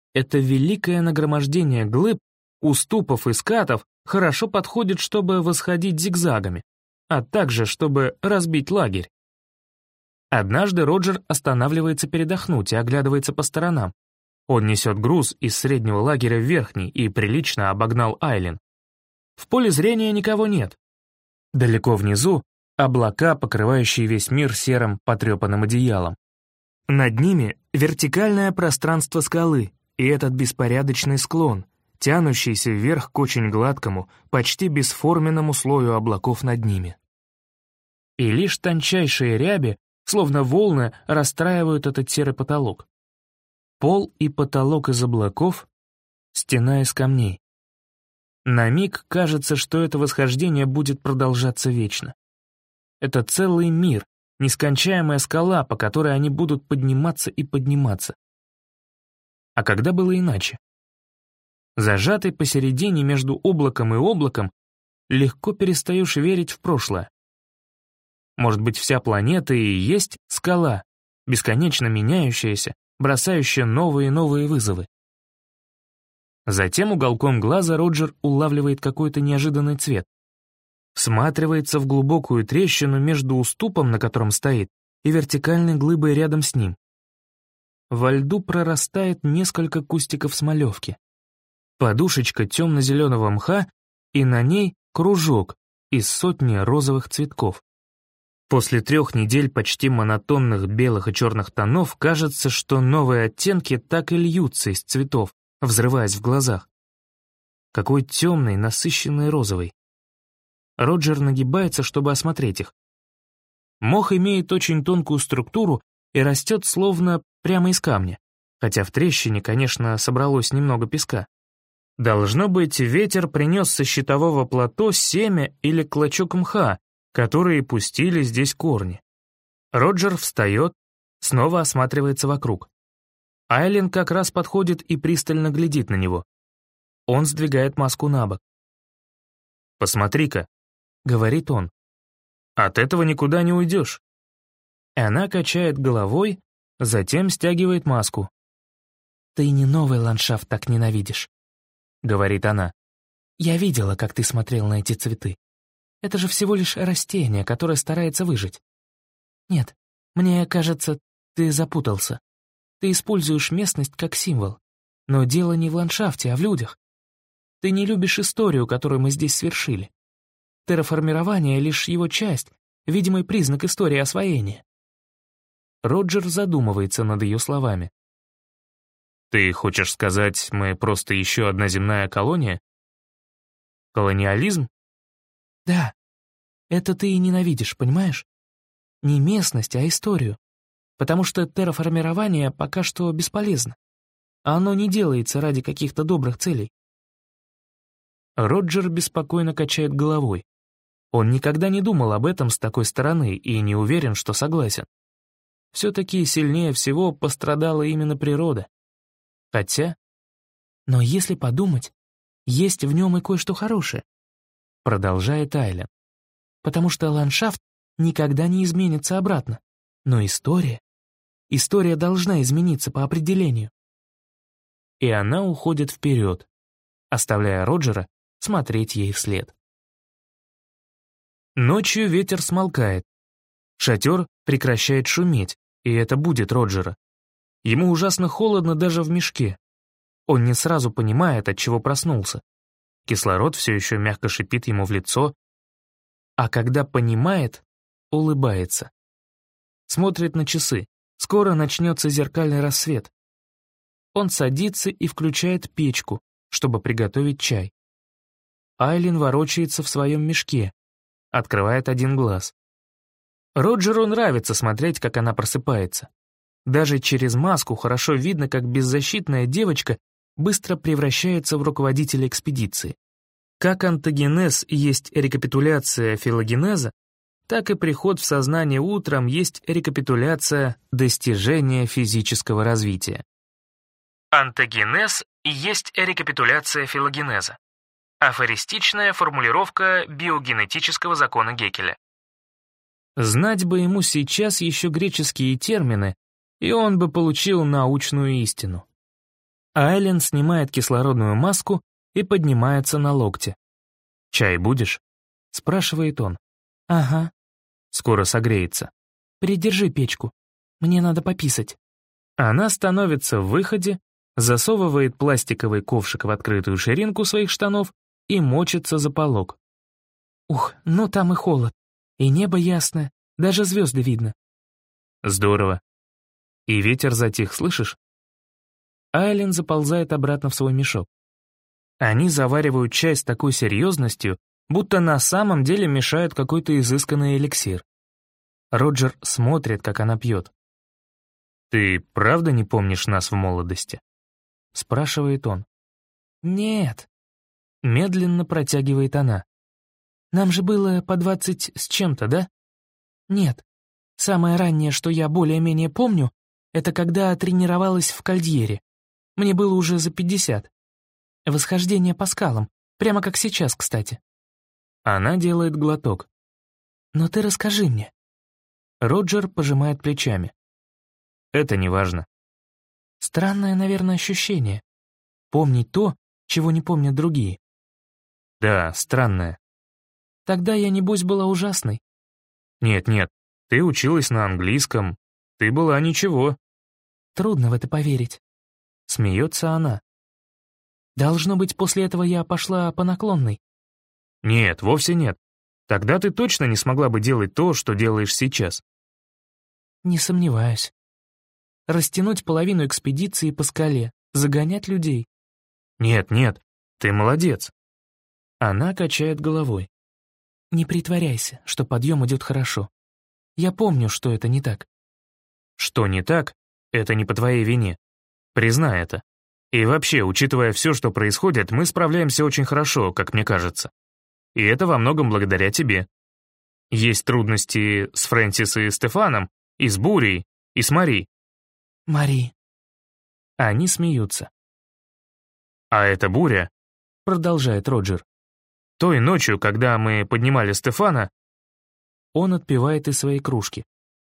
Это великое нагромождение глыб, уступов и скатов хорошо подходит, чтобы восходить зигзагами, а также, чтобы разбить лагерь. Однажды Роджер останавливается передохнуть и оглядывается по сторонам. Он несет груз из среднего лагеря в верхний и прилично обогнал Айлин. В поле зрения никого нет. Далеко внизу облака, покрывающие весь мир серым потрепанным одеялом. Над ними вертикальное пространство скалы и этот беспорядочный склон, тянущийся вверх к очень гладкому, почти бесформенному слою облаков над ними. И лишь тончайшие ряби, словно волны, расстраивают этот серый потолок. Пол и потолок из облаков, стена из камней. На миг кажется, что это восхождение будет продолжаться вечно. Это целый мир, нескончаемая скала, по которой они будут подниматься и подниматься. А когда было иначе? Зажатый посередине между облаком и облаком, легко перестаешь верить в прошлое. Может быть, вся планета и есть скала, бесконечно меняющаяся, бросающая новые и новые вызовы. Затем уголком глаза Роджер улавливает какой-то неожиданный цвет. Всматривается в глубокую трещину между уступом, на котором стоит, и вертикальной глыбой рядом с ним. Во льду прорастает несколько кустиков смолевки. Подушечка темно-зеленого мха, и на ней кружок из сотни розовых цветков. После 3 недель почти монотонных белых и черных тонов кажется, что новые оттенки так и льются из цветов, взрываясь в глазах. Какой темный, насыщенный розовый. Роджер нагибается, чтобы осмотреть их. Мох имеет очень тонкую структуру и растет словно прямо из камня, хотя в трещине, конечно, собралось немного песка. Должно быть, ветер принес со щитового плато семя или клочок мха, которые пустили здесь корни. Роджер встает, снова осматривается вокруг. Айлин как раз подходит и пристально глядит на него. Он сдвигает маску на бок. «Посмотри-ка», — говорит он, — «от этого никуда не уйдешь». И она качает головой, затем стягивает маску. «Ты не новый ландшафт так ненавидишь», — говорит она. «Я видела, как ты смотрел на эти цветы. Это же всего лишь растение, которое старается выжить. Нет, мне кажется, ты запутался. Ты используешь местность как символ. Но дело не в ландшафте, а в людях. Ты не любишь историю, которую мы здесь свершили. Терраформирование — лишь его часть, видимый признак истории освоения». Роджер задумывается над ее словами. «Ты хочешь сказать, мы просто еще одна земная колония? Колониализм?» «Да, это ты и ненавидишь, понимаешь? Не местность, а историю. Потому что терраформирование пока что бесполезно. А оно не делается ради каких-то добрых целей». Роджер беспокойно качает головой. Он никогда не думал об этом с такой стороны и не уверен, что согласен. Все-таки сильнее всего пострадала именно природа. Хотя... Но если подумать, есть в нем и кое-что хорошее, продолжает Айлин. Потому что ландшафт никогда не изменится обратно. Но история должна измениться по определению. И она уходит вперед, оставляя Роджера смотреть ей вслед. Ночью ветер смолкает. Шатер прекращает шуметь, и это будит Роджера. Ему ужасно холодно даже в мешке. Он не сразу понимает, от чего проснулся. Кислород все еще мягко шипит ему в лицо, а когда понимает, улыбается. Смотрит на часы. Скоро начнется зеркальный рассвет. Он садится и включает печку, чтобы приготовить чай. Айлин ворочается в своем мешке, открывает один глаз. Роджеру нравится смотреть, как она просыпается. Даже через маску хорошо видно, как беззащитная девочка быстро превращается в руководителя экспедиции. Как онтогенез есть рекапитуляция филогенеза, так и приход в сознание утром есть рекапитуляция достижения физического развития. Онтогенез есть рекапитуляция филогенеза. Афористичная формулировка биогенетического закона Геккеля. Знать бы ему сейчас еще греческие термины, и он бы получил научную истину. Айлен снимает кислородную маску и поднимается на локте. «Чай будешь?» — спрашивает он. «Ага». «Скоро согреется». «Придержи печку. Мне надо пописать». Она становится в выходе, засовывает пластиковый ковшик в открытую ширинку своих штанов и мочится за полог. «Ух, ну там и холод, и небо ясное, даже звезды видно». «Здорово. И ветер затих, слышишь?» Айлен заползает обратно в свой мешок. Они заваривают чай с такой серьезностью, будто на самом деле мешают какой-то изысканный эликсир. Роджер смотрит, как она пьет. «Ты правда не помнишь нас в молодости?» — спрашивает он. «Нет», — медленно протягивает она. «Нам же было по 20 с чем-то, да?» «Нет. Самое раннее, что я более-менее помню, это когда тренировалась в Кальдьере. Мне было уже за 50. Восхождение по скалам, прямо как сейчас, кстати». Она делает глоток. «Но ты расскажи мне». Роджер пожимает плечами. «Это не важно». Странное, наверное, ощущение. Помнить то, чего не помнят другие. Да, странное. Тогда я, небось, была ужасной. Нет, ты училась на английском. Ты была ничего. Трудно в это поверить. Смеется она. Должно быть, после этого я пошла по наклонной. Нет, вовсе нет. Тогда ты точно не смогла бы делать то, что делаешь сейчас. Не сомневаюсь. Растянуть половину экспедиции по скале, загонять людей. Нет, ты молодец. Она качает головой. Не притворяйся, что подъем идет хорошо. Я помню, что это не так. Что не так, это не по твоей вине. Признай это. И вообще, учитывая все, что происходит, мы справляемся очень хорошо, как мне кажется. И это во многом благодаря тебе. Есть трудности с Фрэнсис и Стефаном, и с Бурей, и с Мари. Мари. Они смеются. А эта буря, продолжает Роджер. Той ночью, когда мы поднимали Стефана, он отпивает из своей кружки.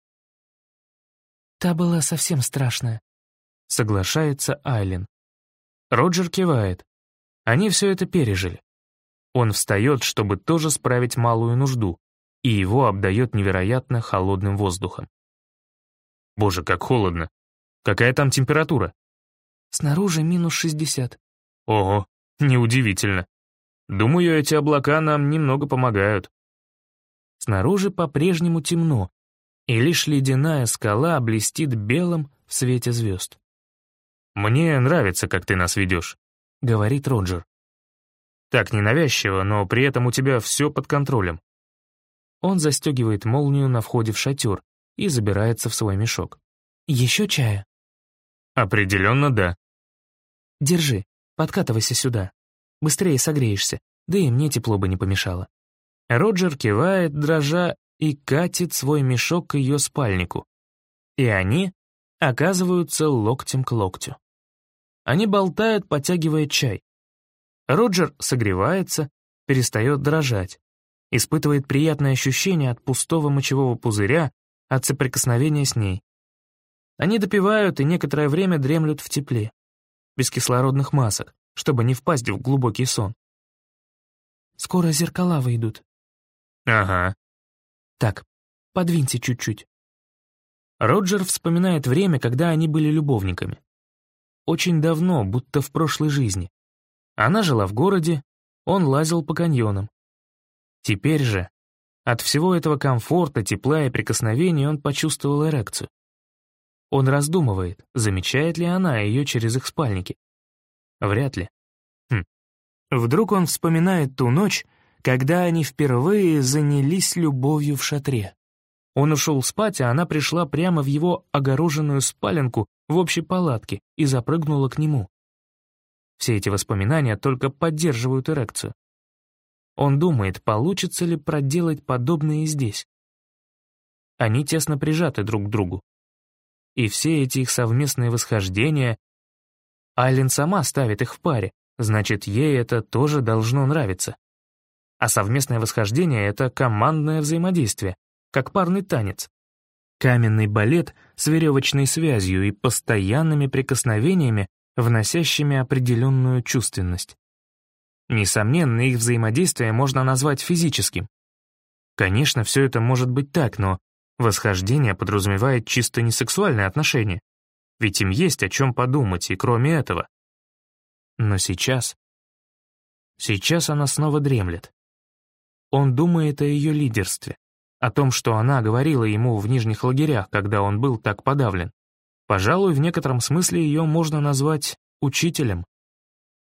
Та была совсем страшная, соглашается Айлен. Роджер кивает. Они все это пережили. Он встает, чтобы тоже справить малую нужду, и его обдает невероятно холодным воздухом. Боже, как холодно. Какая там температура? Снаружи минус 60. Ого, неудивительно. Думаю, эти облака нам немного помогают. Снаружи по-прежнему темно, и лишь ледяная скала блестит белым в свете звезд. «Мне нравится, как ты нас ведешь», — говорит Роджер. «Так ненавязчиво, но при этом у тебя все под контролем». Он застегивает молнию на входе в шатер и забирается в свой мешок. «Еще чая?» «Определенно да». «Держи, подкатывайся сюда. Быстрее согреешься, да и мне тепло бы не помешало». Роджер кивает, дрожа, и катит свой мешок к ее спальнику. И они оказываются локтем к локтю. Они болтают, потягивая чай. Роджер согревается, перестает дрожать, испытывает приятное ощущение от пустого мочевого пузыря, от соприкосновения с ней. Они допивают и некоторое время дремлют в тепле, без кислородных масок, чтобы не впасть в глубокий сон. «Скоро зеркала выйдут». «Ага». «Так, подвиньте чуть-чуть». Роджер вспоминает время, когда они были любовниками. Очень давно, будто в прошлой жизни. Она жила в городе, он лазил по каньонам. Теперь же, от всего этого комфорта, тепла и прикосновений он почувствовал эрекцию. Он раздумывает, замечает ли она ее через их спальники. Вряд ли. Вдруг он вспоминает ту ночь, когда они впервые занялись любовью в шатре. Он ушел спать, а она пришла прямо в его огороженную спаленку в общей палатке и запрыгнула к нему. Все эти воспоминания только поддерживают эрекцию. Он думает, получится ли проделать подобное и здесь. Они тесно прижаты друг к другу. И все эти их совместные восхождения... Айлен сама ставит их в паре, значит, ей это тоже должно нравиться. А совместное восхождение — это командное взаимодействие, как парный танец. Каменный балет с веревочной связью и постоянными прикосновениями, вносящими определенную чувственность. Несомненно, их взаимодействие можно назвать физическим. Конечно, все это может быть так, но восхождение подразумевает чисто несексуальные отношения, ведь им есть о чем подумать, и кроме этого. Но сейчас она снова дремлет. Он думает о ее лидерстве, о том, что она говорила ему в нижних лагерях, когда он был так подавлен. Пожалуй, в некотором смысле ее можно назвать учителем.